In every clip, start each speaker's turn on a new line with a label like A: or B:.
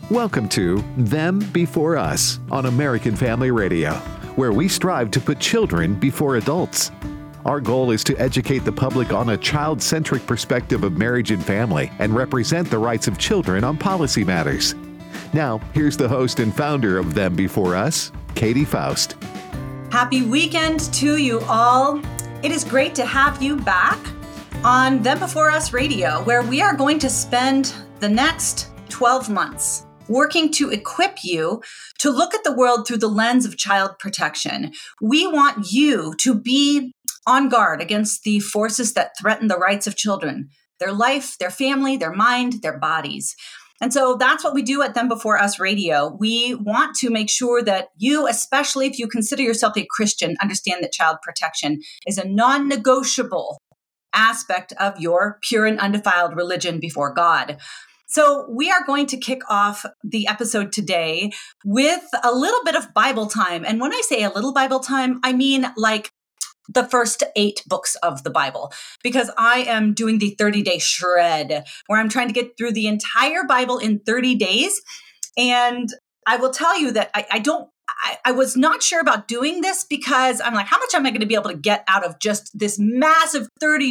A: Welcome to Them Before Us on American Family Radio, where we strive to put children before adults. Our goal is to educate the public on a child-centric perspective of marriage and family and represent the rights of children on policy matters. Now, here's the host and founder of Them Before Us, Katie Faust.
B: Happy weekend to you all. It is great to have you back on Them Before Us Radio, where we are going to spend the next 12 months working to equip you to look at the world through the lens of child protection. We want you to be on guard against the forces that threaten the rights of children, their life, their family, their mind, their bodies. And so that's what we do at Them Before Us Radio. We want to make sure that you, especially if you consider yourself a Christian, understand that child protection is a non-negotiable aspect of your pure and undefiled religion before God. So we are going to kick off the episode today with a little bit of Bible time. And when I say a little Bible time, I mean like the first 8 books of the Bible, because I am doing the 30-day shred where I'm trying to get through the entire Bible in 30 days. And I will tell you that I was not sure about doing this because I'm like, how much am I going to be able to get out of just this massive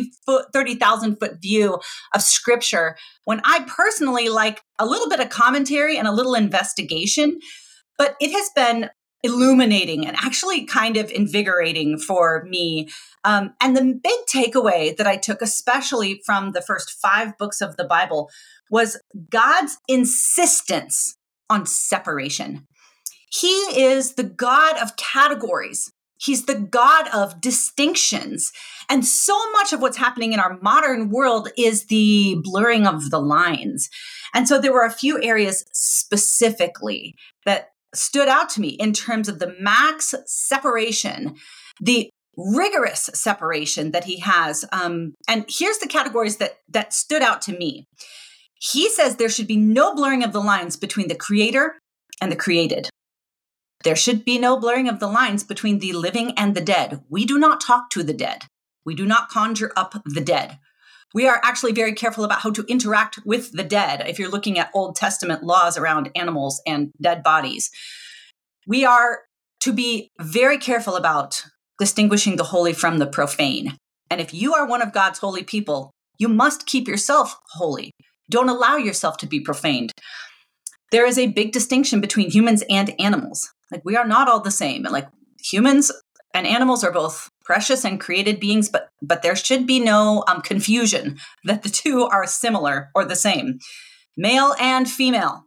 B: 30,000 foot view of scripture when I personally like a little bit of commentary and a little investigation, but it has been illuminating and actually kind of invigorating for me. And the big takeaway that I took, especially from the first 5 books of the Bible, was God's insistence on separation. He is the God of categories. He's the God of distinctions. And so much of what's happening in our modern world is the blurring of the lines. And so there were a few areas specifically that stood out to me in terms of the max separation, the rigorous separation that he has. And here's the categories that stood out to me. He says there should be no blurring of the lines between the creator and the created. There should be no blurring of the lines between the living and the dead. We do not talk to the dead. We do not conjure up the dead. We are actually very careful about how to interact with the dead. If you're looking at Old Testament laws around animals and dead bodies, we are to be very careful about distinguishing the holy from the profane. And if you are one of God's holy people, you must keep yourself holy. Don't allow yourself to be profaned. There is a big distinction between humans and animals. Like, we are not all the same. And like, humans and animals are both precious and created beings, but there should be no confusion that the two are similar or the same. Male and female.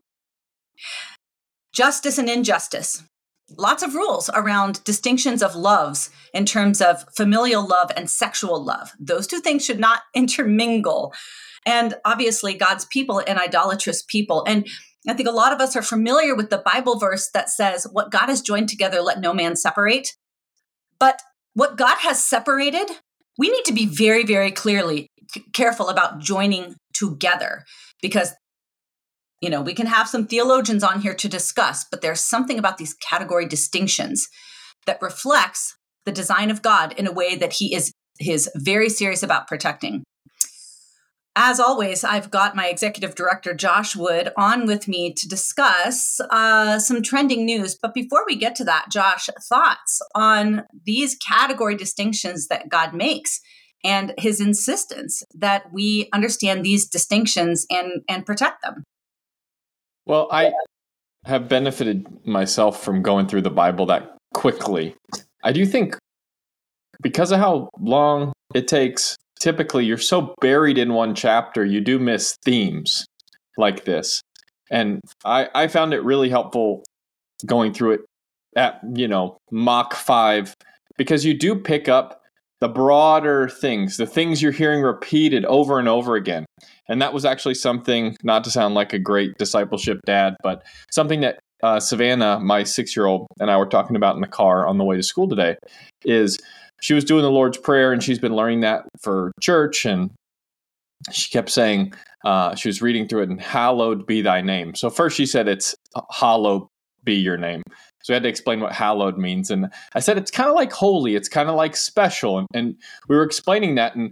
B: Justice and injustice. Lots of rules around distinctions of loves in terms of familial love and sexual love. Those two things should not intermingle. And obviously, God's people and idolatrous people. And I think a lot of us are familiar with the Bible verse that says, what God has joined together, let no man separate. But what God has separated, we need to be very, very clearly careful about joining together, because, you know, we can have some theologians on here to discuss, but there's something about these category distinctions that reflects the design of God in a way that he is very serious about protecting. As always, I've got my executive director, Josh Wood, on with me to discuss some trending news. But before we get to that, Josh, thoughts on these category distinctions that God makes and his insistence that we understand these distinctions and protect them?
C: Well, I have benefited myself from going through the Bible that quickly. I do think because of how long it takes, typically you're so buried in one chapter, you do miss themes like this. And I found it really helpful going through it at, Mach 5, because you do pick up the broader things, the things you're hearing repeated over and over again. And that was actually something, not to sound like a great discipleship dad, but something that Savannah, my 6-year-old, and I were talking about in the car on the way to school today, is she was doing the Lord's Prayer, and she's been learning that for church. And she kept saying, she was reading through it, and hallowed be thy name. So first she said it's hallowed be your name. So we had to explain what hallowed means. And I said, it's kind of like holy. It's kind of like special. And we were explaining that. And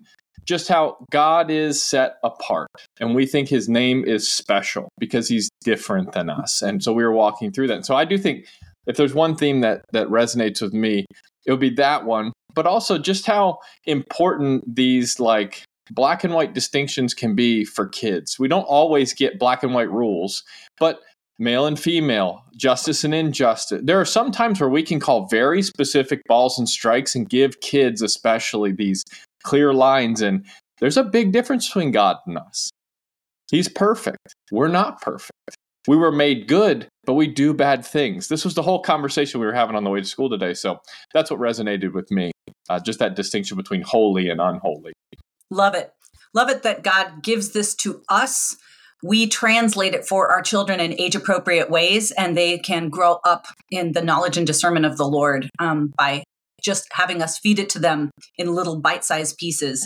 C: just how God is set apart. And we think his name is special because he's different than us. And so we were walking through that. And so I do think if there's one theme that resonates with me, it would be that one, but also just how important these like black and white distinctions can be for kids. We don't always get black and white rules, but male and female, justice and injustice. There are some times where we can call very specific balls and strikes and give kids especially these clear lines. And there's a big difference between God and us. He's perfect. We're not perfect. We were made good, but we do bad things. This was the whole conversation we were having on the way to school today. So that's what resonated with me. Just that distinction between holy and unholy.
B: Love it. Love it that God gives this to us. We translate it for our children in age-appropriate ways, and they can grow up in the knowledge and discernment of the Lord by just having us feed it to them in little bite-sized pieces.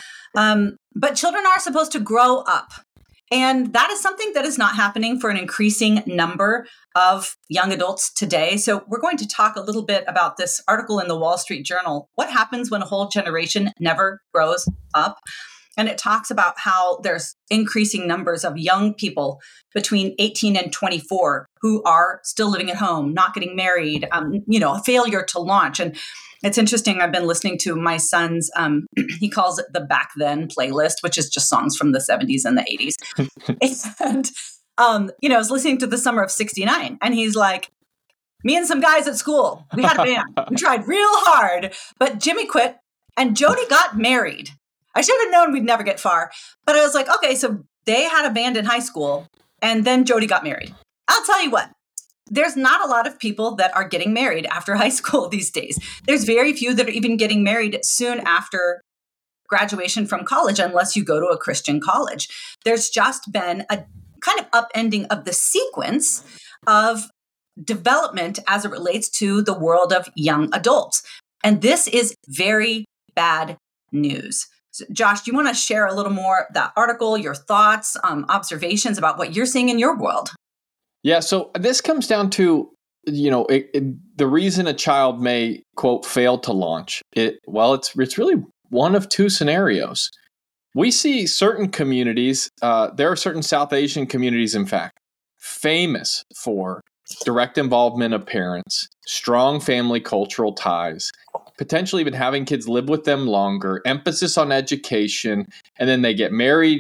B: But children are supposed to grow up. And that is something that is not happening for an increasing number of young adults today. So we're going to talk a little bit about this article in the Wall Street Journal. What happens when a whole generation never grows up? And it talks about how there's increasing numbers of young people between 18 and 24 who are still living at home, not getting married, a failure to launch. And it's interesting. I've been listening to my son's, he calls it the Back Then playlist, which is just songs from the 70s and the 80s. And, I was listening to the Summer of 69, and he's like, me and some guys at school, we had a band. We tried real hard, but Jimmy quit and Jody got married. I should have known we'd never get far. But I was like, okay, so they had a band in high school, and then Jody got married. I'll tell you what. There's not a lot of people that are getting married after high school these days. There's very few that are even getting married soon after graduation from college, unless you go to a Christian college. There's just been a kind of upending of the sequence of development as it relates to the world of young adults. And this is very bad news. So Josh, do you want to share a little more that article, your thoughts, observations about what you're seeing in your world?
C: Yeah, so this comes down to, the reason a child may, quote, fail to launch. It's really one of two scenarios. We see certain communities, there are certain South Asian communities, in fact, famous for direct involvement of parents, strong family cultural ties, potentially even having kids live with them longer, emphasis on education, and then they get married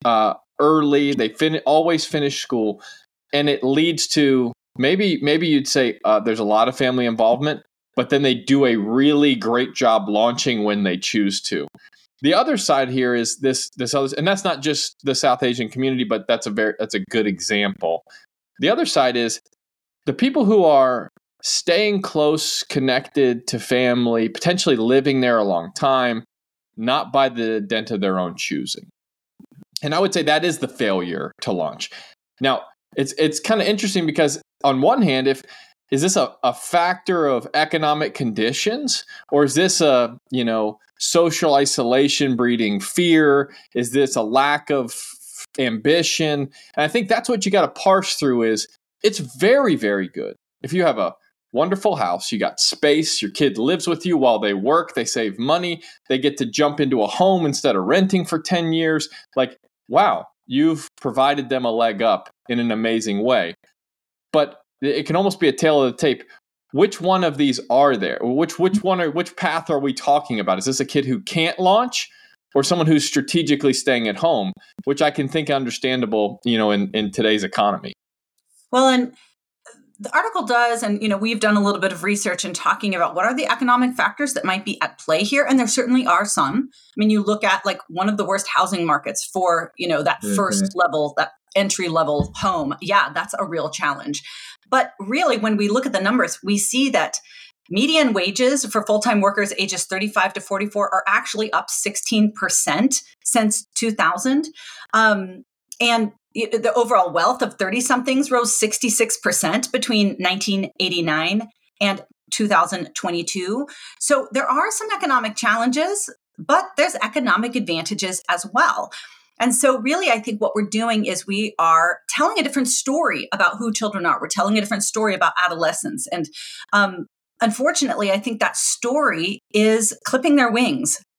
C: early, they always finish school. And it leads to maybe you'd say there's a lot of family involvement, but then they do a really great job launching when they choose to. The other side here is this other, and that's not just the South Asian community, but that's a good example. The other side is the people who are staying close, connected to family, potentially living there a long time, not by the dint of their own choosing. And I would say that is the failure to launch. Now, it's kind of interesting because on one hand, is this a factor of economic conditions, or is this a, social isolation breeding fear? Is this a lack of ambition? And I think that's what you got to parse through is it's very, very good. If you have a wonderful house, you got space, your kid lives with you while they work, they save money, they get to jump into a home instead of renting for 10 years. Like, wow, you've provided them a leg up in an amazing way. But it can almost be a tale of the tape. Which one of these are there? Which path are we talking about? Is this a kid who can't launch or someone who's strategically staying at home, which I can think understandable, in today's economy?
B: Well, and the article does, and we've done a little bit of research in talking about what are the economic factors that might be at play here, and there certainly are some. I mean, you look at like one of the worst housing markets for that first level, that entry level home. Yeah, that's a real challenge. But really, when we look at the numbers, we see that median wages for full-time workers ages 35 to 44 are actually up 16% since 2000, and the overall wealth of 30-somethings rose 66% between 1989 and 2022. So there are some economic challenges, but there's economic advantages as well. And so really, I think what we're doing is we are telling a different story about who children are. We're telling a different story about adolescence. And unfortunately, I think that story is clipping their wings. And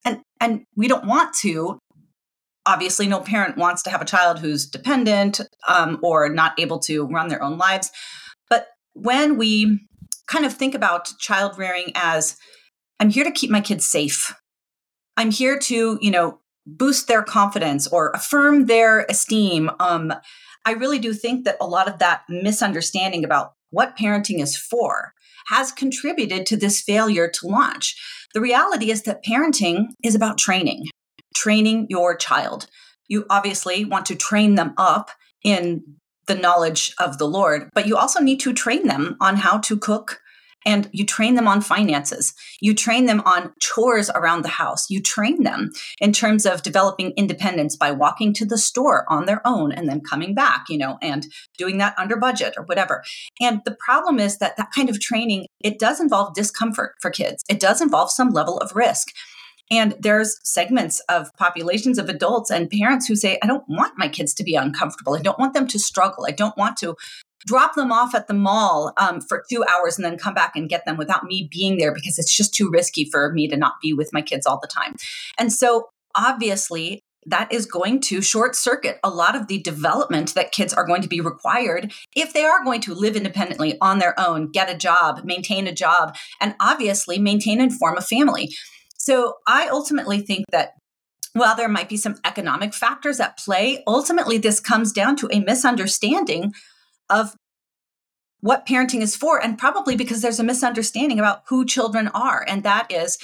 B: And we don't want to. Obviously, no parent wants to have a child who's dependent or not able to run their own lives. But when we kind of think about child rearing as, I'm here to keep my kids safe. I'm here to, boost their confidence or affirm their esteem. I really do think that a lot of that misunderstanding about what parenting is for has contributed to this failure to launch. The reality is that parenting is about training your child. You obviously want to train them up in the knowledge of the Lord, but you also need to train them on how to cook, and you train them on finances. You train them on chores around the house. You train them in terms of developing independence by walking to the store on their own and then coming back, and doing that under budget or whatever. And the problem is that kind of training, it does involve discomfort for kids. It does involve some level of risk. And there's segments of populations of adults and parents who say, I don't want my kids to be uncomfortable. I don't want them to struggle. I don't want to drop them off at the mall for 2 hours and then come back and get them without me being there because it's just too risky for me to not be with my kids all the time. And so obviously that is going to short circuit a lot of the development that kids are going to be required if they are going to live independently on their own, get a job, maintain a job, and obviously maintain and form a family. So I ultimately think that while there might be some economic factors at play, ultimately this comes down to a misunderstanding of what parenting is for, and probably because there's a misunderstanding about who children are. And that is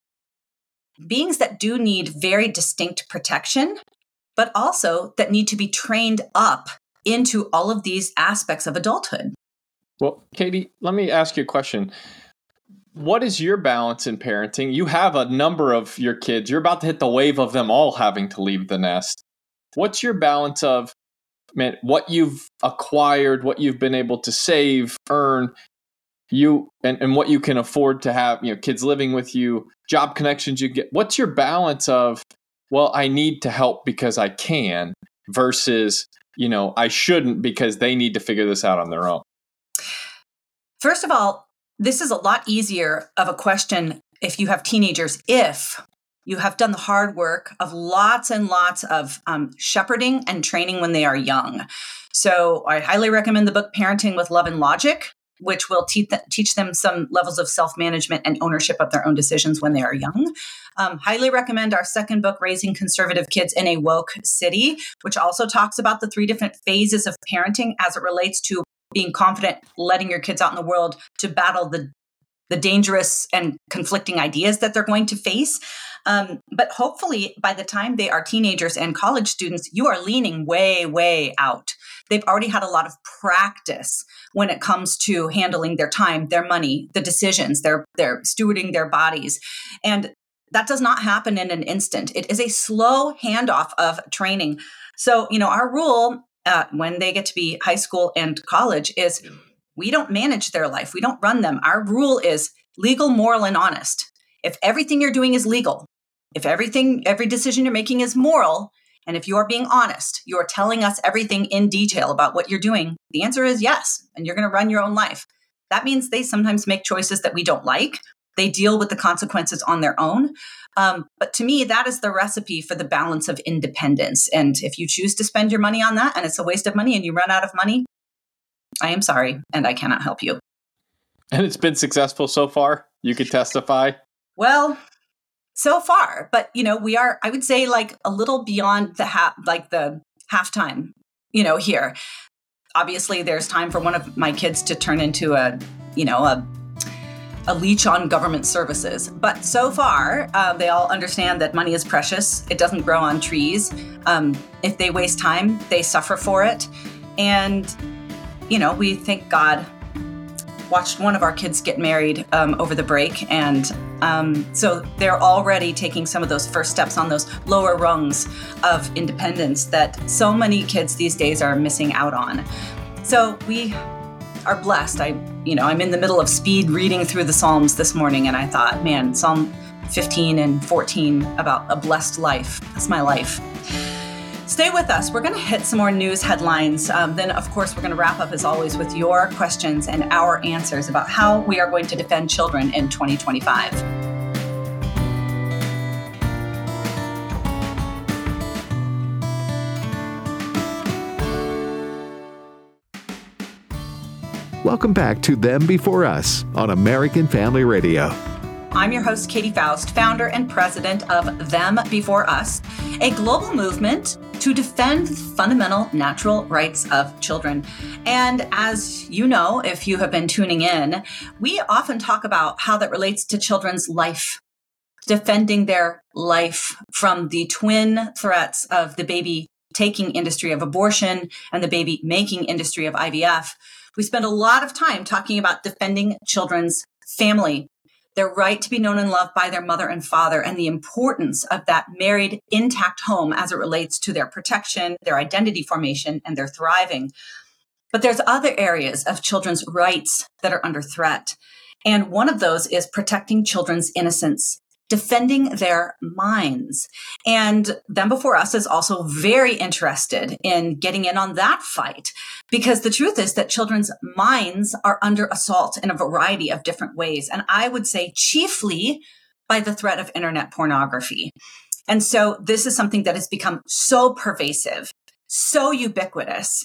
B: beings that do need very distinct protection, but also that need to be trained up into all of these aspects of adulthood.
C: Well, Katie, let me ask you a question. What is your balance in parenting? You have a number of your kids. You're about to hit the wave of them all having to leave the nest. What's your balance of, what you've acquired, what you've been able to save, earn, and what you can afford to have, kids living with you, job connections you get? What's your balance of, I need to help because I can versus, I shouldn't because they need to figure this out on their own?
B: First of all, this is a lot easier of a question if you have teenagers, if you have done the hard work of lots and lots of shepherding and training when they are young. So I highly recommend the book Parenting with Love and Logic, which will teach them some levels of self-management and ownership of their own decisions when they are young. Highly recommend our second book, Raising Conservative Kids in a Woke City, which also talks about the 3 different phases of parenting as it relates to being confident, letting your kids out in the world to battle the dangerous and conflicting ideas that they're going to face. But hopefully by the time they are teenagers and college students, you are leaning way, way out. They've already had a lot of practice when it comes to handling their time, their money, the decisions, they're stewarding their bodies. And that does not happen in an instant. It is a slow handoff of training. So, our rule when they get to be high school and college is we don't manage their life. We don't run them. Our rule is legal, moral, and honest. If everything you're doing is legal, if every decision you're making is moral, and if you are being honest, you are telling us everything in detail about what you're doing, the answer is yes, and you're going to run your own life. That means they sometimes make choices that we don't like. They deal with the consequences on their own. But to me, that is the recipe for the balance of independence. And if you choose to spend your money on that and it's a waste of money and you run out of money, I am sorry, and I cannot help you.
C: And it's been successful so far? You could testify?
B: Well, so far. But, we are, I would say, like a little beyond the halftime, here. Obviously, there's time for one of my kids to turn into a leech on government services. But so far, they all understand that money is precious. It doesn't grow on trees. If they waste time, they suffer for it. And, we thank God watched one of our kids get married over the break. And so they're already taking some of those first steps on those lower rungs of independence that so many kids these days are missing out on. So we are blessed. I'm in the middle of speed reading through the Psalms this morning, and I thought, man, Psalm 15 and 14 about a blessed life. That's my life. Stay with us. We're going to hit some more news headlines. Then, of course, we're going to wrap up, as always, with your questions and our answers about how we are going to defend children in 2025.
A: Welcome back to Them Before Us on American Family Radio.
B: I'm your host, Katie Faust, founder and president of Them Before Us, a global movement to defend fundamental natural rights of children. And as you know, if you have been tuning in, we often talk about how that relates to children's life, defending their life from the twin threats of the baby taking industry of abortion and the baby making industry of IVF. We spend a lot of time talking about defending children's family, their right to be known and loved by their mother and father, and the importance of that married, intact home as it relates to their protection, their identity formation, and their thriving. But there's other areas of children's rights that are under threat. And one of those is protecting children's innocence, defending their minds. And Them Before Us is also very interested in getting in on that fight, because the truth is that children's minds are under assault in a variety of different ways. And I would say chiefly by the threat of internet pornography. And so this is something that has become so pervasive, so ubiquitous,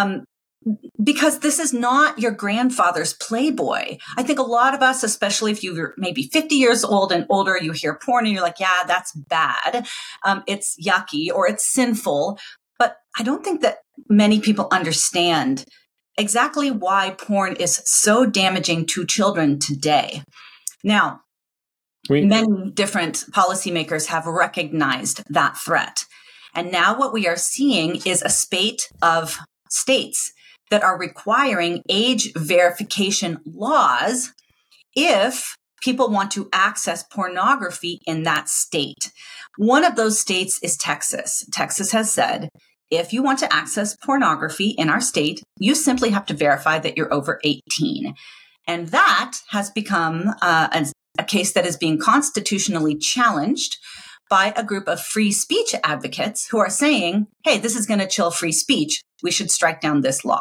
B: because this is not your grandfather's Playboy. I think a lot of us, especially if you're maybe 50 years old and older, you hear porn and you're like, yeah, that's bad. It's yucky or it's sinful. But I don't think that many people understand exactly why porn is so damaging to children today. Now, many different policymakers have recognized that threat. And now what we are seeing is a spate of states that are requiring age verification laws if people want to access pornography in that state. One of those states is Texas. Texas has said, if you want to access pornography in our state, you simply have to verify that you're over 18. And that has become a case that is being constitutionally challenged by a group of free speech advocates who are saying, hey, this is going to chill free speech. We should strike down this law.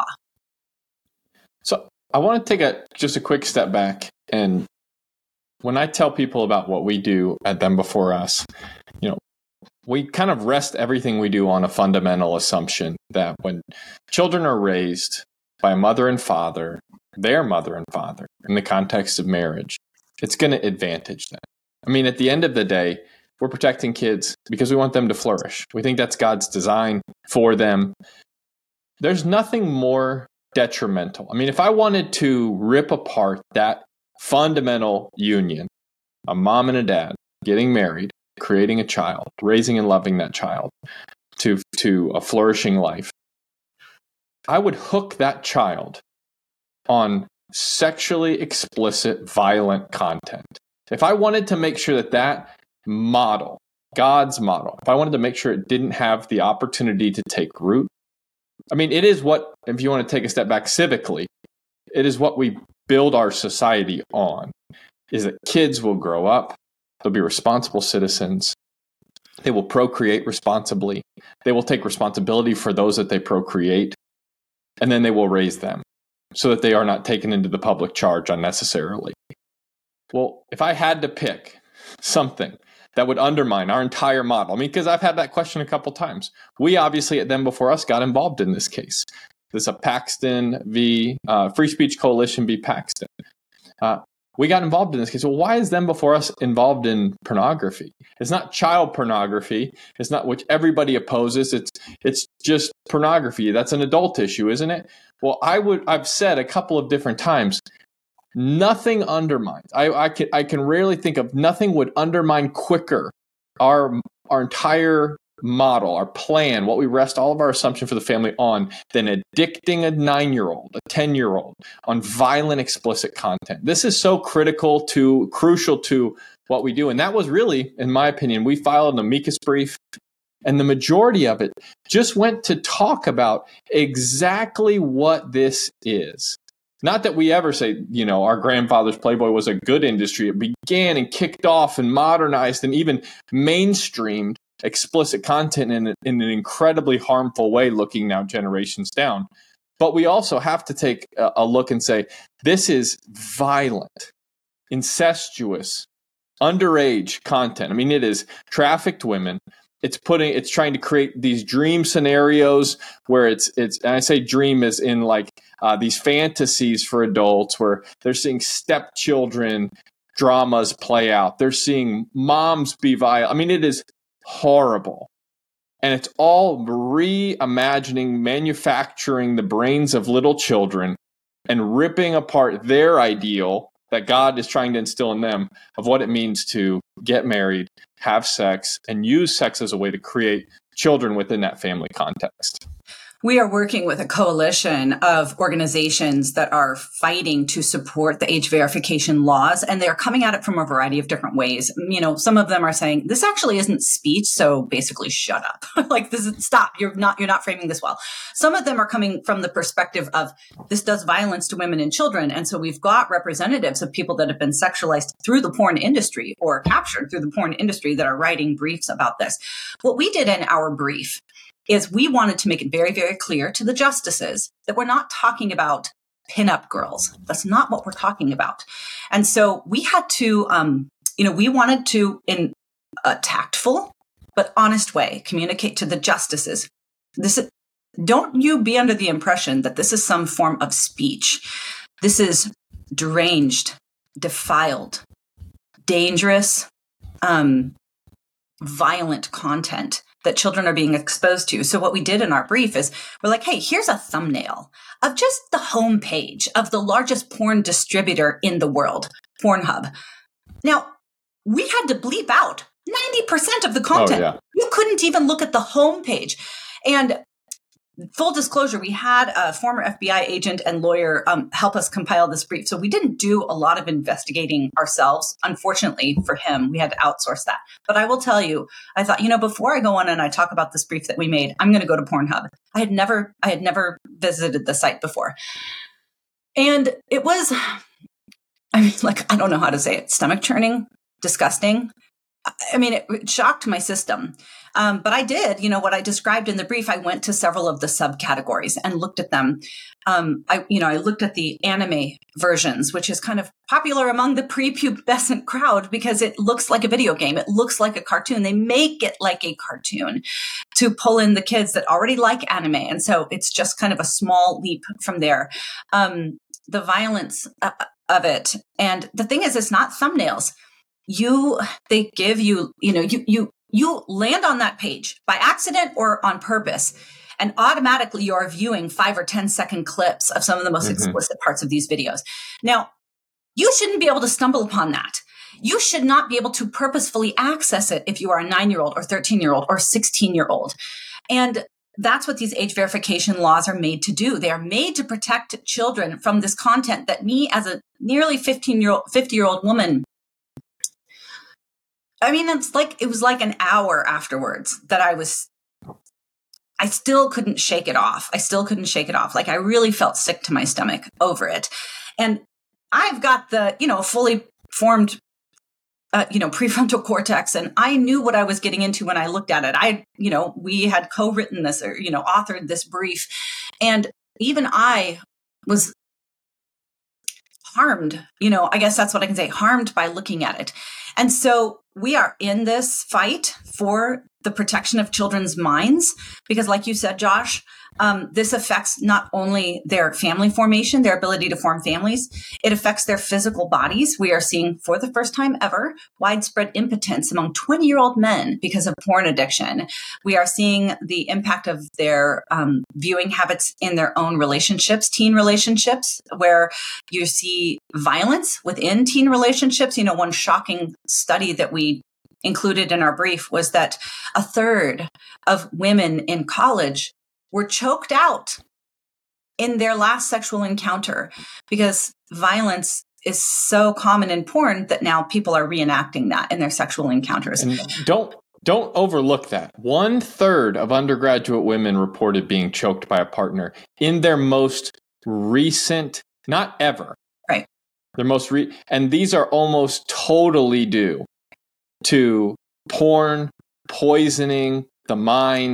C: So I want to take just a quick step back. And when I tell people about what we do at Them Before Us, we kind of rest everything we do on a fundamental assumption that when children are raised by a mother and father, their mother and father, in the context of marriage, it's going to advantage them. I mean, at the end of the day, we're protecting kids because we want them to flourish. We think that's God's design for them. There's nothing more detrimental. I mean, if I wanted to rip apart that fundamental union, a mom and a dad getting married, creating a child, raising and loving that child to a flourishing life, I would hook that child on sexually explicit, violent content. If I wanted to make sure that model, God's model, if I wanted to make sure it didn't have the opportunity to take root, I mean, it is what, if you want to take a step back civically, it is what we build our society on, is that kids will grow up, they'll be responsible citizens, they will procreate responsibly, they will take responsibility for those that they procreate, and then they will raise them so that they are not taken into the public charge unnecessarily. Well, if I had to pick something that would undermine our entire model, I mean, because I've had that question a couple times. We obviously at Them Before Us got involved in this case. This is a Paxton v. Free Speech Coalition v. Paxton. We got involved in this case. Well, why is Them Before Us involved in pornography? It's not child pornography. It's not which everybody opposes. It's just pornography. That's an adult issue, isn't it? Well, I've said a couple of different times, nothing undermines. I can rarely think of nothing would undermine quicker our entire model, our plan, what we rest all of our assumption for the family on, than addicting a 9-year-old, a 10-year-old on violent, explicit content. This is so crucial to what we do. And that was really, in my opinion, we filed an amicus brief, and the majority of it just went to talk about exactly what this is. Not that we ever say, our grandfather's Playboy was a good industry. It began and kicked off and modernized and even mainstreamed explicit content in an incredibly harmful way, looking now generations down. But we also have to take a look and say, this is violent, incestuous, underage content. I mean, it is trafficked women. it's trying to create these dream scenarios where it's and I say dream is in like these fantasies for adults where they're seeing stepchildren dramas play out. They're seeing moms be violent. I mean, it is horrible. And it's all reimagining, manufacturing the brains of little children and ripping apart their ideal that God is trying to instill in them of what it means to get married, have sex, and use sex as a way to create children within that family context.
B: We are working with a coalition of organizations that are fighting to support the age verification laws, and they're coming at it from a variety of different ways. You know, some of them are saying this actually isn't speech, so basically shut up. Like this is stop. You're not framing this well. Some of them are coming from the perspective of this does violence to women and children, and so we've got representatives of people that have been sexualized through the porn industry or captured through the porn industry that are writing briefs about this. What we did in our brief is we wanted to make it very, very clear to the justices that we're not talking about pinup girls. That's not what we're talking about. And so we had to, we wanted to, in a tactful but honest way, communicate to the justices. Don't you be under the impression that this is some form of speech. This is deranged, defiled, dangerous, violent content that children are being exposed to. So what we did in our brief is we're like, hey, here's a thumbnail of just the homepage of the largest porn distributor in the world, Pornhub. Now, we had to bleep out 90% of the content. Oh, yeah. You couldn't even look at the homepage. And full disclosure, we had a former FBI agent and lawyer help us compile this brief. So we didn't do a lot of investigating ourselves. Unfortunately for him, we had to outsource that. But I will tell you, I thought, before I go on and I talk about this brief that we made, I'm going to go to Pornhub. I had never visited the site before. And it was, I don't know how to say it, stomach churning, disgusting. I mean, it shocked my system. But I did, what I described in the brief. I went to several of the subcategories and looked at them. I looked at the anime versions, which is kind of popular among the prepubescent crowd because it looks like a video game. It looks like a cartoon. They make it like a cartoon to pull in the kids that already like anime. And so it's just kind of a small leap from there. The violence of it. And the thing is, it's not thumbnails. They give you, you land on that page by accident or on purpose, and automatically you're viewing 5 or 10-second clips of some of the most explicit parts of these videos. Now, you shouldn't be able to stumble upon that. You should not be able to purposefully access it if you are a 9-year-old or 13-year-old or 16-year-old. And that's what these age verification laws are made to do. They are made to protect children from this content that me, as a nearly 50-year-old woman, I mean, it was like an hour afterwards that I still couldn't shake it off. Like I really felt sick to my stomach over it. And I've got the, fully formed, prefrontal cortex. And I knew what I was getting into when I looked at it. We had co-written this or, authored this brief. And even I was harmed, I guess that's what I can say, harmed by looking at it. And so we are in this fight for the protection of children's minds, because like you said, Josh, this affects not only their family formation, their ability to form families, it affects their physical bodies. We are seeing, for the first time ever, widespread impotence among 20-year-old men because of porn addiction. We are seeing the impact of their viewing habits in their own relationships, teen relationships, where you see violence within teen relationships. One shocking study that we included in our brief was that a third of women in college were choked out in their last sexual encounter because violence is so common in porn that now people are reenacting that in their sexual encounters.
C: And don't overlook that. 1/3 of undergraduate women reported being choked by a partner in their most recent, not ever.
B: Right.
C: Their most and these are almost totally due to porn poisoning the minds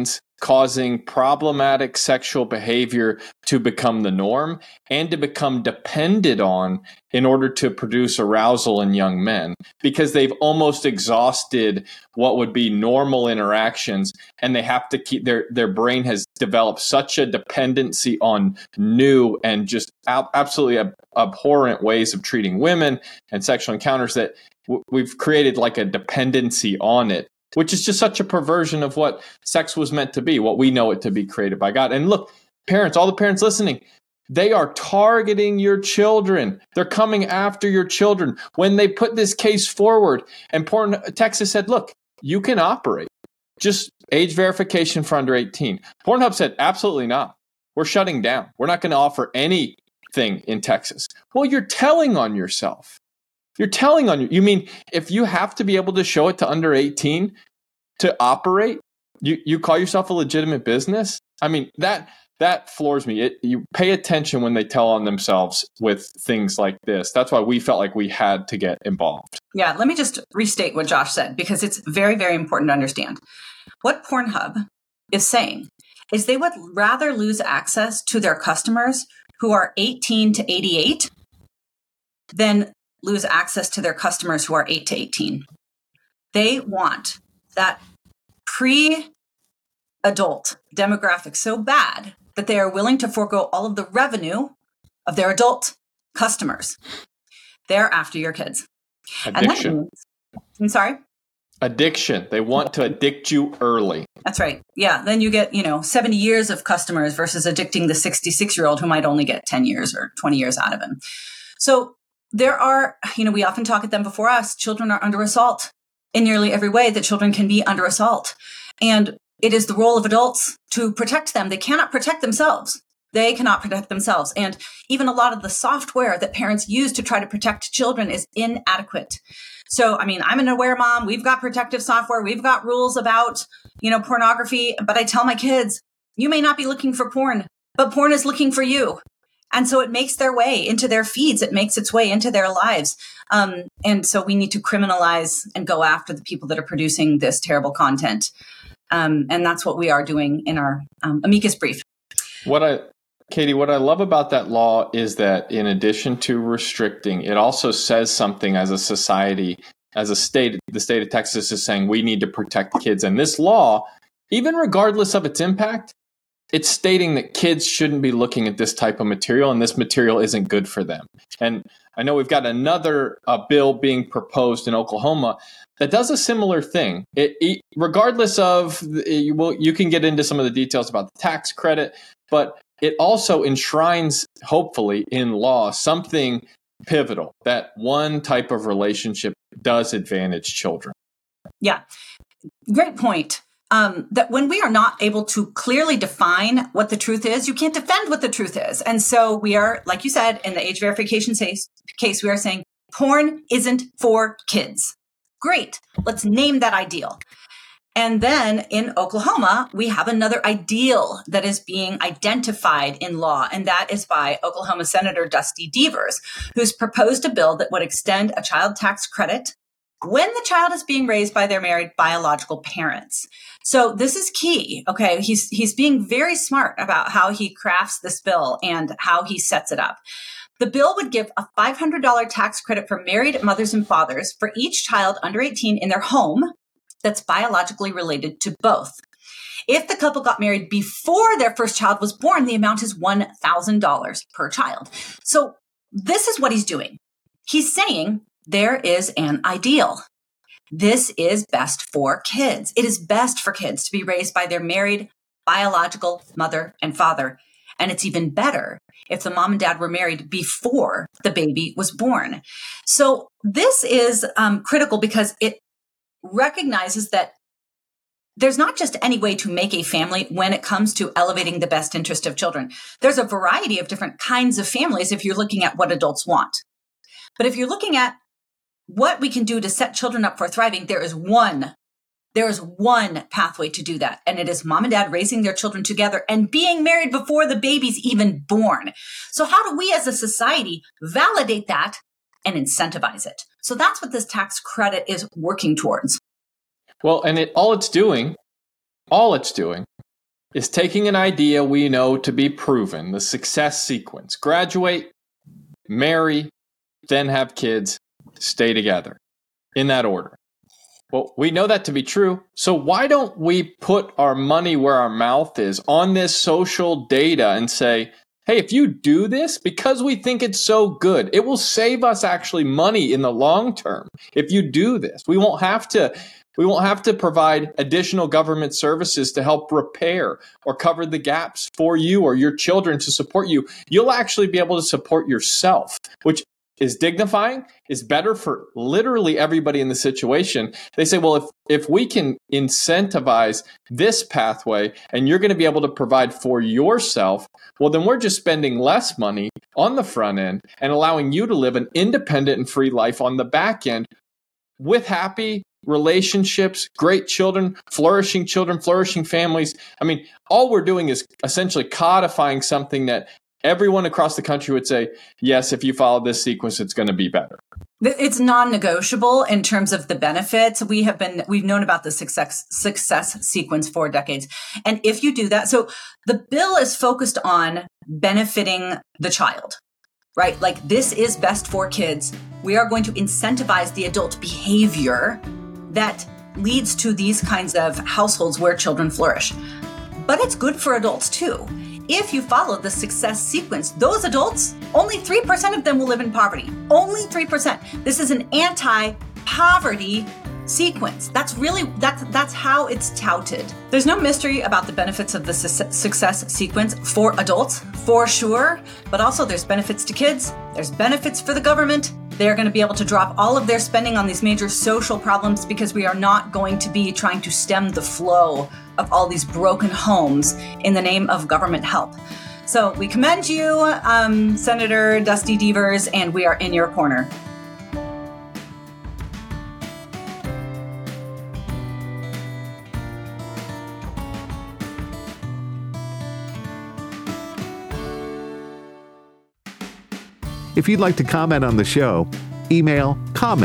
C: causing problematic sexual behavior to become the norm and to become depended on in order to produce arousal in young men, because they've almost exhausted what would be normal interactions, and they have to keep their brain has developed such a dependency on new and just absolutely abhorrent ways of treating women and sexual encounters that we've created like a dependency on it, which is just such a perversion of what sex was meant to be, what we know it to be, created by God. And look, parents, all the parents listening, they are targeting your children. They're coming after your children. When they put this case forward, and Texas said, look, you can operate. Just age verification for under 18. Pornhub said, absolutely not. We're shutting down. We're not going to offer anything in Texas. Well, you're telling on yourself. You mean if you have to be able to show it to under 18 to operate, you call yourself a legitimate business? I mean, that floors me. You pay attention when they tell on themselves with things like this. That's why we felt like we had to get involved.
B: Yeah, let me just restate what Josh said, because it's very, very important to understand. What Pornhub is saying is they would rather lose access to their customers who are 18 to 88 than lose access to their customers who are 8 to 18. They want that pre-adult demographic so bad that they are willing to forego all of the revenue of their adult customers. They're after your kids.
C: Addiction.
B: I'm sorry?
C: Addiction. They want to addict you early.
B: That's right. Yeah. Then you get, 70 years of customers versus addicting the 66-year-old who might only get 10 years or 20 years out of him. So there are, we often talk at Them Before Us, children are under assault in nearly every way that children can be under assault. And it is the role of adults to protect them. They cannot protect themselves. And even a lot of the software that parents use to try to protect children is inadequate. So, I'm an aware mom. We've got protective software. We've got rules about, pornography. But I tell my kids, you may not be looking for porn, but porn is looking for you. And so it makes their way into their feeds. It makes its way into their lives. And so we need to criminalize and go after the people that are producing this terrible content. And that's what we are doing in our amicus brief.
C: Katie, what I love about that law is that in addition to restricting, it also says something as a society, as a state. The state of Texas is saying we need to protect kids. And this law, even regardless of its impact, it's stating that kids shouldn't be looking at this type of material, and this material isn't good for them. And I know we've got another bill being proposed in Oklahoma that does a similar thing. Regardless of, you can get into some of the details about the tax credit, but it also enshrines, hopefully, in law something pivotal, that one type of relationship does advantage children.
B: Yeah, great point. That when we are not able to clearly define what the truth is, you can't defend what the truth is. And so we are, like you said, in the age verification case, we are saying porn isn't for kids. Great. Let's name that ideal. And then in Oklahoma, we have another ideal that is being identified in law, and that is by Oklahoma Senator Dusty Deavers, who's proposed a bill that would extend a child tax credit when the child is being raised by their married biological parents. So this is key. Okay. He's being very smart about how he crafts this bill and how he sets it up. The bill would give a $500 tax credit for married mothers and fathers for each child under 18 in their home that's biologically related to both. If the couple got married before their first child was born, the amount is $1,000 per child. So this is what he's doing. He's saying there is an ideal. This is best for kids. It is best for kids to be raised by their married biological mother and father. And it's even better if the mom and dad were married before the baby was born. So this is critical because it recognizes that there's not just any way to make a family when it comes to elevating the best interest of children. There's a variety of different kinds of families if you're looking at what adults want. But if you're looking at what we can do to set children up for thriving, there is one pathway to do that. And it is mom and dad raising their children together and being married before the baby's even born. So how do we as a society validate that and incentivize it? So that's what this tax credit is working towards.
C: Well, and all it's doing is taking an idea we know to be proven, the success sequence. Graduate, marry, then have kids, stay together, in that order. Well, we know that to be true. So why don't we put our money where our mouth is on this social data and say, hey, if you do this, because we think it's so good, it will save us actually money in the long term. If you do this, we won't have to provide additional government services to help repair or cover the gaps for you or your children to support you. You'll actually be able to support yourself, which is dignifying, is better for literally everybody in the situation. They say, well, if we can incentivize this pathway and you're going to be able to provide for yourself, well, then we're just spending less money on the front end and allowing you to live an independent and free life on the back end with happy relationships, great children, flourishing families. I mean, all we're doing is essentially codifying something that everyone across the country would say, yes, if you follow this sequence, it's going to be better.
B: It's non-negotiable in terms of the benefits. We've known about the success sequence for decades. And if you do that, so the bill is focused on benefiting the child, right? Like, this is best for kids. We are going to incentivize the adult behavior that leads to these kinds of households where children flourish. But it's good for adults too. If you follow the success sequence, those adults, only 3% of them will live in poverty. Only 3%. This is an anti-poverty sequence. That's how it's touted. There's no mystery about the benefits of the success sequence for adults, for sure, but also there's benefits to kids. There's benefits for the government. They're going to be able to drop all of their spending on these major social problems because we are not going to be trying to stem the flow of all these broken homes in the name of government help. So we commend you, Senator Dusty Deevers, and we are in your corner.
A: If you'd like to comment on the show, email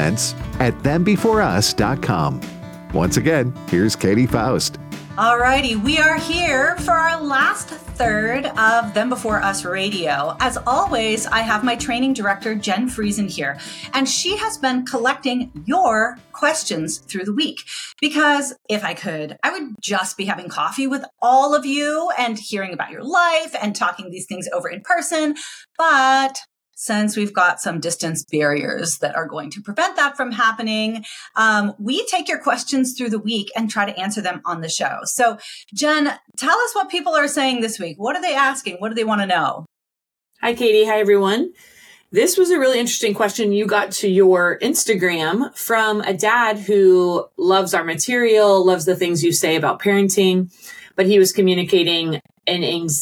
A: comments@thembeforeus.com. Once again, here's Katie Faust.
B: Alrighty, we are here for our last third of Them Before Us Radio. As always, I have my training director, Jen Friesen, here, and she has been collecting your questions through the week. Because if I could, I would just be having coffee with all of you and hearing about your life and talking these things over in person. But since we've got some distance barriers that are going to prevent that from happening, we take your questions through the week and try to answer them on the show. So, Jen, tell us what people are saying this week. What are they asking? What do they want to know?
D: Hi, Katie. Hi, everyone. This was a really interesting question you got to your Instagram from a dad who loves our material, loves the things you say about parenting, but he was communicating an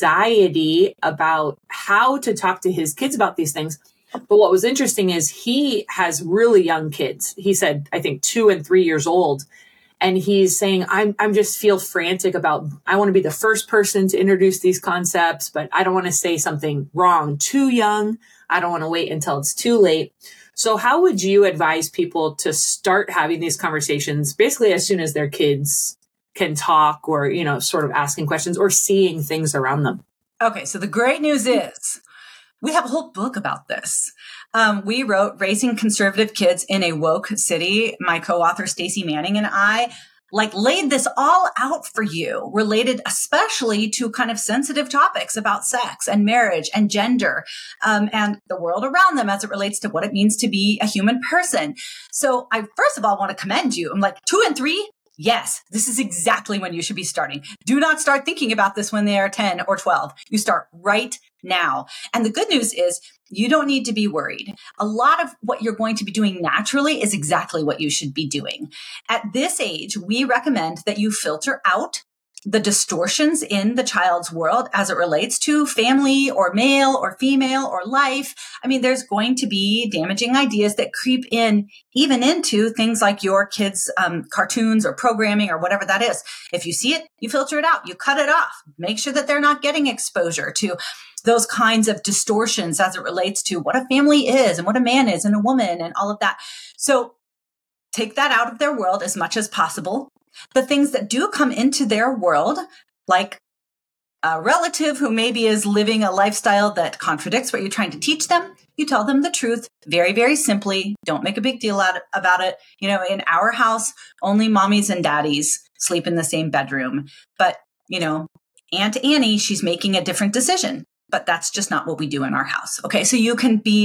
D: anxiety about how to talk to his kids about these things. But what was interesting is he has really young kids. He said, I think 2 and 3 years old. And he's saying, I'm just feel frantic about, I want to be the first person to introduce these concepts, but I don't want to say something wrong too young. I don't want to wait until it's too late. So how would you advise people to start having these conversations basically as soon as their kids can talk or, sort of asking questions or seeing things around them?
B: Okay, so the great news is we have a whole book about this. We wrote Raising Conservative Kids in a Woke City. My co-author, Stacey Manning, and I laid this all out for you, related especially to kind of sensitive topics about sex and marriage and gender, and the world around them as it relates to what it means to be a human person. So I first of all want to commend you. I'm like 2 and 3. Yes, this is exactly when you should be starting. Do not start thinking about this when they are 10 or 12. You start right now. And the good news is you don't need to be worried. A lot of what you're going to be doing naturally is exactly what you should be doing. At this age, we recommend that you filter out the distortions in the child's world as it relates to family or male or female or life. I mean, there's going to be damaging ideas that creep in, even into things like your kids' cartoons or programming or whatever that is. If you see it, you filter it out, you cut it off, make sure that they're not getting exposure to those kinds of distortions as it relates to what a family is and what a man is and a woman and all of that. So take that out of their world as much as possible. The things that do come into their world, like a relative who maybe is living a lifestyle that contradicts what you're trying to teach them, you tell them the truth very, very simply. Don't make a big deal about it. In our house, only mommies and daddies sleep in the same bedroom. But, Aunt Annie, she's making a different decision. But that's just not what we do in our house. Okay, so you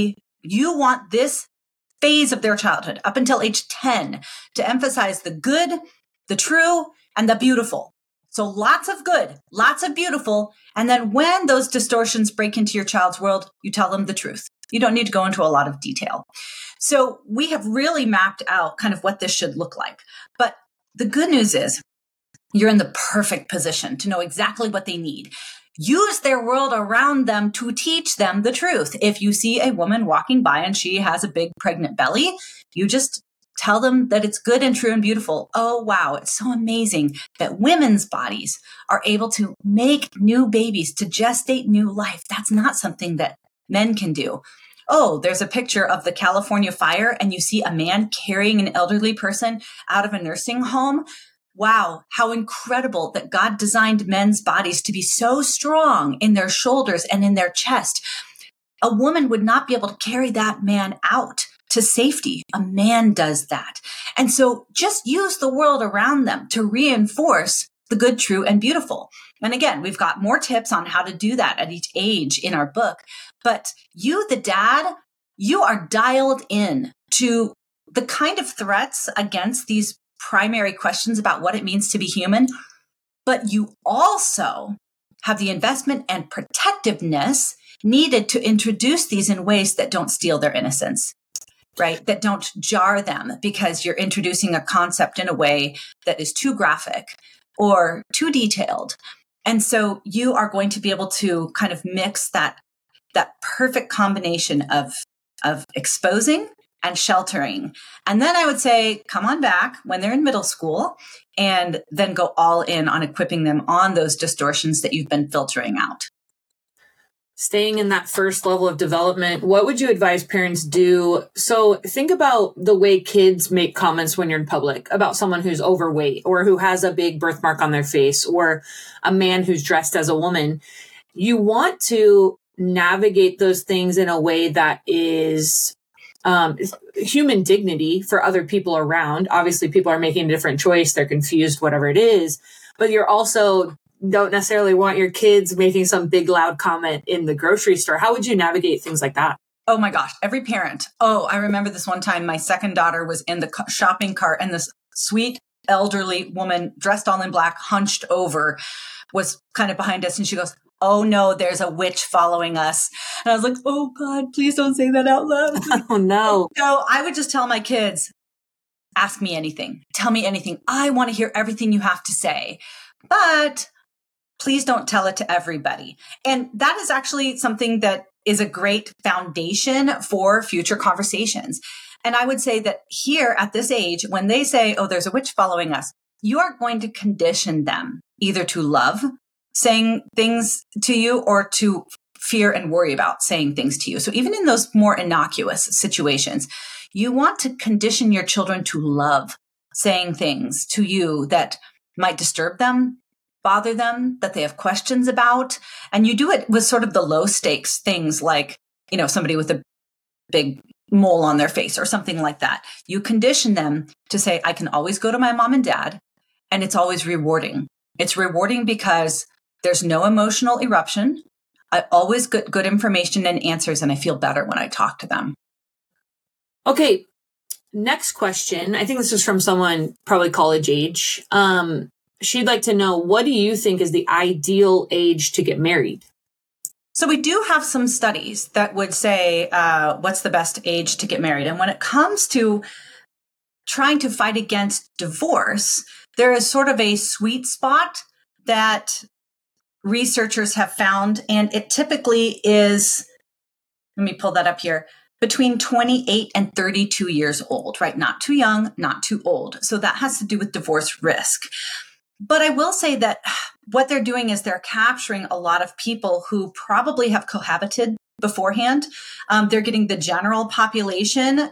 B: want this phase of their childhood up until age 10 to emphasize the good, the true, and the beautiful. So lots of good, lots of beautiful. And then when those distortions break into your child's world, you tell them the truth. You don't need to go into a lot of detail. So we have really mapped out kind of what this should look like. But the good news is you're in the perfect position to know exactly what they need. Use their world around them to teach them the truth. If you see a woman walking by and she has a big pregnant belly, you just tell them that it's good and true and beautiful. Oh, wow. It's so amazing that women's bodies are able to make new babies, to gestate new life. That's not something that men can do. Oh, there's a picture of the California fire and you see a man carrying an elderly person out of a nursing home. Wow, how incredible that God designed men's bodies to be so strong in their shoulders and in their chest. A woman would not be able to carry that man out to safety. A man does that. And so just use the world around them to reinforce the good, true, and beautiful. And again, we've got more tips on how to do that at each age in our book. But you, the dad, you are dialed in to the kind of threats against these primary questions about what it means to be human, but you also have the investment and protectiveness needed to introduce these in ways that don't steal their innocence, right? That don't jar them because you're introducing a concept in a way that is too graphic or too detailed. And so you are going to be able to kind of mix that perfect combination of exposing and sheltering. And then I would say, come on back when they're in middle school and then go all in on equipping them on those distortions that you've been filtering out.
D: Staying in that first level of development, what would you advise parents do? So think about the way kids make comments when you're in public about someone who's overweight or who has a big birthmark on their face or a man who's dressed as a woman. You want to navigate those things in a way that is human dignity for other people around. Obviously, people are making a different choice. They're confused, whatever it is. But you're also don't necessarily want your kids making some big, loud comment in the grocery store. How would you navigate things like that?
B: Oh my gosh, every parent. Oh, I remember this one time, my second daughter was in the shopping cart and this sweet elderly woman dressed all in black, hunched over, was kind of behind us. And she goes, "Oh no, there's a witch following us." And I was like, "Oh God, please don't say that out loud."
D: Oh no.
B: So I would just tell my kids, ask me anything. Tell me anything. I want to hear everything you have to say, but please don't tell it to everybody. And that is actually something that is a great foundation for future conversations. And I would say that here at this age, when they say, "Oh, there's a witch following us," you are going to condition them either to love saying things to you or to fear and worry about saying things to you. So even in those more innocuous situations, you want to condition your children to love saying things to you that might disturb them, bother them, that they have questions about. And you do it with sort of the low stakes things like, somebody with a big mole on their face or something like that. You condition them to say, "I can always go to my mom and dad," and it's always rewarding. It's rewarding because there's no emotional eruption. I always get good information and answers, and I feel better when I talk to them.
D: Okay. Next question. I think this is from someone probably college age. She'd like to know, what do you think is the ideal age to get married?
B: So we do have some studies that would say, what's the best age to get married? And when it comes to trying to fight against divorce, there is sort of a sweet spot that researchers have found, and it typically is, let me pull that up here, between 28 and 32 years old, right? Not too young, not too old. So that has to do with divorce risk. But I will say that what they're doing is they're capturing a lot of people who probably have cohabited beforehand. They're getting the general population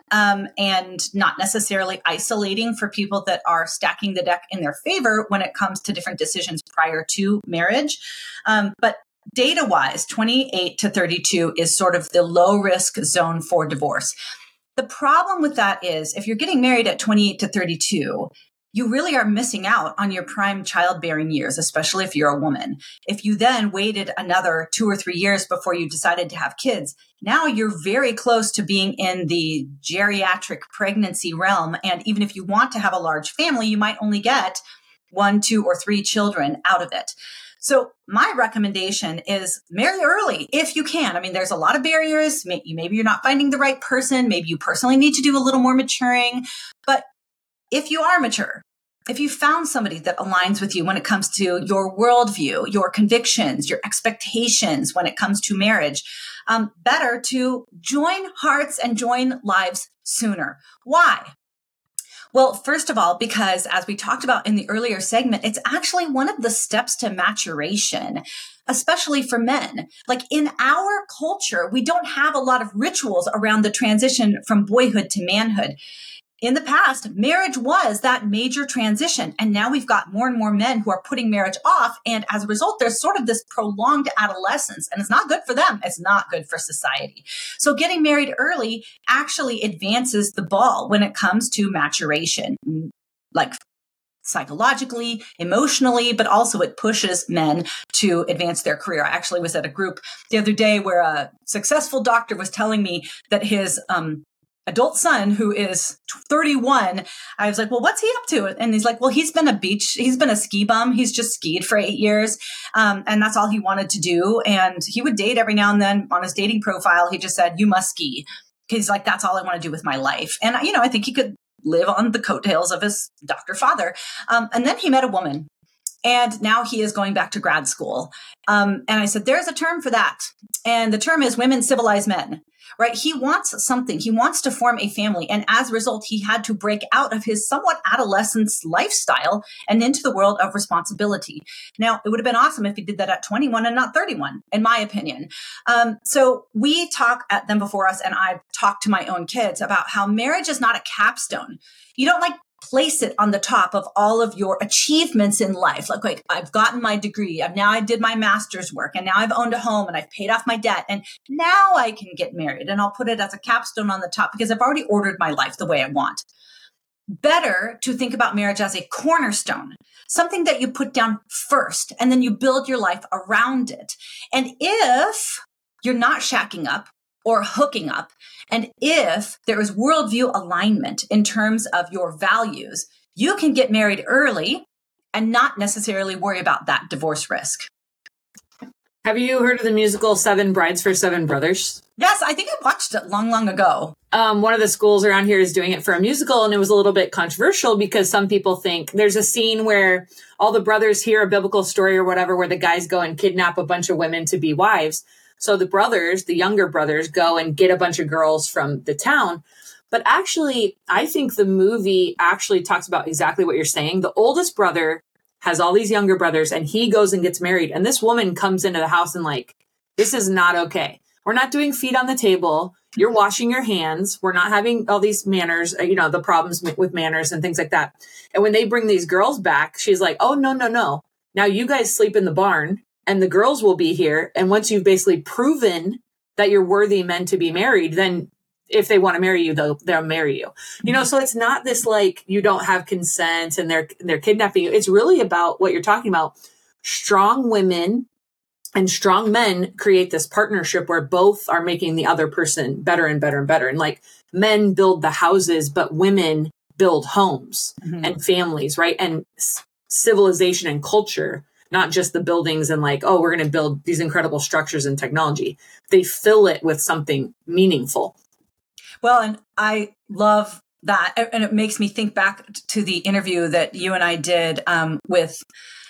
B: and not necessarily isolating for people that are stacking the deck in their favor when it comes to different decisions prior to marriage. But data-wise, 28 to 32 is sort of the low-risk zone for divorce. The problem with that is if you're getting married at 28 to 32, you really are missing out on your prime childbearing years, especially if you're a woman. If you then waited another 2 or 3 years before you decided to have kids, now you're very close to being in the geriatric pregnancy realm. And even if you want to have a large family, you might only get 1, 2, or 3 children out of it. So my recommendation is marry early if you can. I mean, there's a lot of barriers. Maybe you're not finding the right person. Maybe you personally need to do a little more maturing. But if you are mature, if you found somebody that aligns with you when it comes to your worldview, your convictions, your expectations when it comes to marriage, better to join hearts and join lives sooner. Why? Well, first of all, because as we talked about in the earlier segment, it's actually one of the steps to maturation, especially for men. Like in our culture, we don't have a lot of rituals around the transition from boyhood to manhood. In the past, marriage was that major transition. And now we've got more and more men who are putting marriage off. And as a result, there's sort of this prolonged adolescence. And it's not good for them. It's not good for society. So getting married early actually advances the ball when it comes to maturation, like psychologically, emotionally, but also it pushes men to advance their career. I actually was at a group the other day where a successful doctor was telling me that his adult son, who is 31, I was like, well, what's he up to? And he's like, well, he's been a ski bum. He's just skied for 8 years. And that's all he wanted to do. And he would date every now and then. On his dating profile, he just said, you must ski. He's like, that's all I want to do with my life. And, I think he could live on the coattails of his doctor father. And then he met a woman. And now he is going back to grad school. And I said, there's a term for that. And the term is women civilize men. Right? He wants something. He wants to form a family. And as a result, he had to break out of his somewhat adolescence lifestyle and into the world of responsibility. Now, it would have been awesome if he did that at 21 and not 31, in my opinion. So we talk at Them Before Us, and I've talked to my own kids about how marriage is not a capstone. You don't place it on the top of all of your achievements in life. Like I've gotten my degree. I did my master's work, and now I've owned a home and I've paid off my debt. And now I can get married, and I'll put it as a capstone on the top because I've already ordered my life the way I want. Better to think about marriage as a cornerstone, something that you put down first, and then you build your life around it. And if you're not shacking up or hooking up, and if there is worldview alignment in terms of your values, you can get married early and not necessarily worry about that divorce risk.
D: Have you heard of the musical Seven Brides for Seven Brothers?
B: Yes, I think I watched it long, long ago.
D: One of the schools around here is doing it for a musical, and it was a little bit controversial because some people think there's a scene where all the brothers hear a biblical story or whatever, where the guys go and kidnap a bunch of women to be wives. So the brothers, the younger brothers, go and get a bunch of girls from the town. But actually, I think the movie actually talks about exactly what you're saying. The oldest brother has all these younger brothers, and he goes and gets married. And this woman comes into the house and this is not okay. We're not doing feet on the table. You're washing your hands. We're not having all these manners, the problems with manners and things like that. And when they bring these girls back, she's like, oh, no. Now you guys sleep in the barn. And the girls will be here. And once you've basically proven that you're worthy men to be married, then if they want to marry you, they'll marry you. So it's not this you don't have consent and they're kidnapping you. It's really about what you're talking about. Strong women and strong men create this partnership where both are making the other person better and better and better. And men build the houses, but women build homes and families, right? And civilization and culture. Not just the buildings and we're going to build these incredible structures and technology. They fill it with something meaningful.
B: Well, and I love that. And it makes me think back to the interview that you and I did with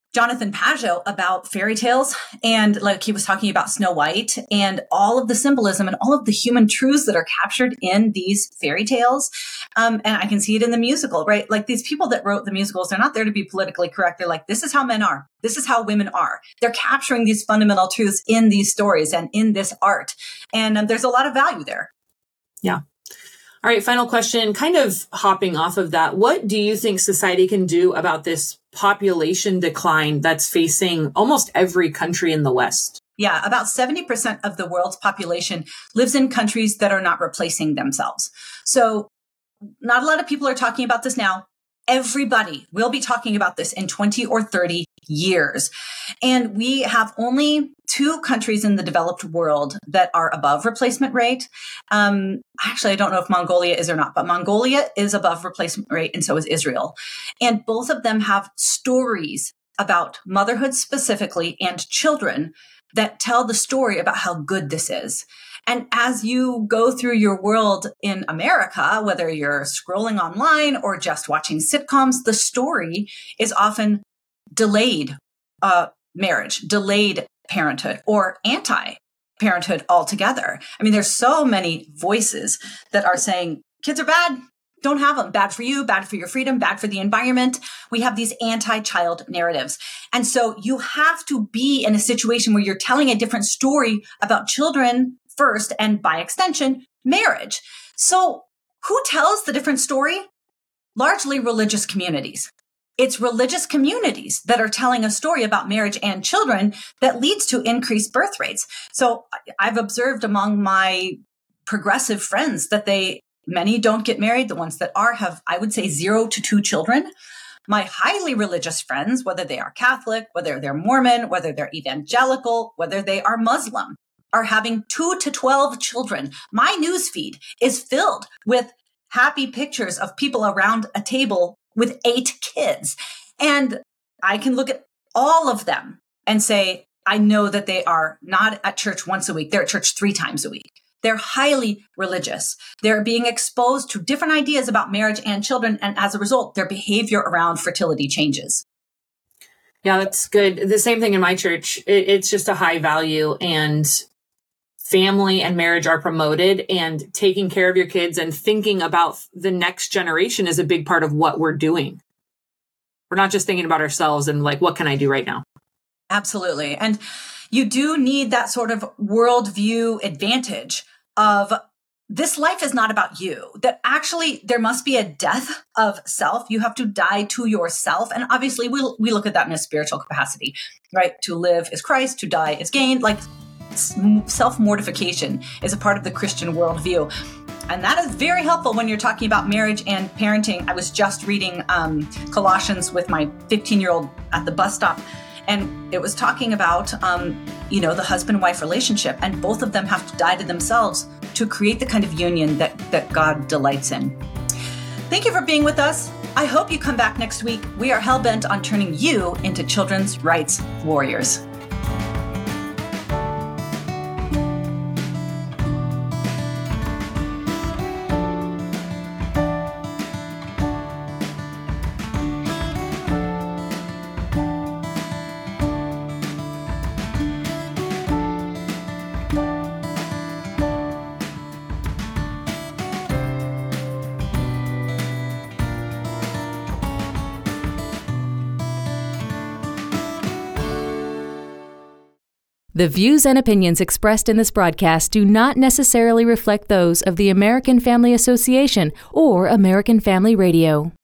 B: Jonathan Pageau about fairy tales, and like he was talking about Snow White and all of the symbolism and all of the human truths that are captured in these fairy tales. And I can see it in the musical, right? Like these people that wrote the musicals, they're not there to be politically correct. They're like, this is how men are. This is how women are. They're capturing these fundamental truths in these stories and in this art. And there's a lot of value there.
D: Yeah. All right, final question, kind of hopping off of that. What do you think society can do about this population decline that's facing almost every country in the West?
B: Yeah, about 70% of the world's population lives in countries that are not replacing themselves. So not a lot of people are talking about this now. Everybody will be talking about this in 20 or 30 years. And we have only 2 countries in the developed world that are above replacement rate. Actually, I don't know if Mongolia is or not, but Mongolia is above replacement rate, and so is Israel. And both of them have stories about motherhood specifically and children that tell the story about how good this is. And as you go through your world in America, whether you're scrolling online or just watching sitcoms, the story is often delayed marriage, delayed parenthood, or anti-parenthood altogether. I mean, there's so many voices that are saying kids are bad, don't have them, bad for you, bad for your freedom, bad for the environment. We have these anti-child narratives. And so you have to be in a situation where you're telling a different story about children first, and by extension, marriage. So who tells the different story? Largely religious communities. It's religious communities that are telling a story about marriage and children that leads to increased birth rates. So I've observed among my progressive friends that many don't get married. The ones that are have, I would say, 0 to 2 children. My highly religious friends, whether they are Catholic, whether they're Mormon, whether they're evangelical, whether they are Muslim, are having 2 to 12 children. My newsfeed is filled with happy pictures of people around a table with 8 kids. And I can look at all of them and say, I know that they are not at church once a week. They're at church 3 times a week. They're highly religious. They're being exposed to different ideas about marriage and children. And as a result, their behavior around fertility changes.
D: Yeah, that's good. The same thing in my church. It's just a high value, and family and marriage are promoted, and taking care of your kids and thinking about the next generation is a big part of what we're doing. We're not just thinking about ourselves and like, what can I do right now?
B: Absolutely. And you do need that sort of worldview advantage of this life is not about you, that actually there must be a death of self. You have to die to yourself. And obviously we look at that in a spiritual capacity, right? To live is Christ, to die is gain. Like self-mortification is a part of the Christian worldview. And that is very helpful when you're talking about marriage and parenting. I was just reading Colossians with my 15-year-old at the bus stop, and it was talking about, the husband-wife relationship, and both of them have to die to themselves to create the kind of union that God delights in. Thank you for being with us. I hope you come back next week. We are hell-bent on turning you into children's rights warriors.
E: The views and opinions expressed in this broadcast do not necessarily reflect those of the American Family Association or American Family Radio.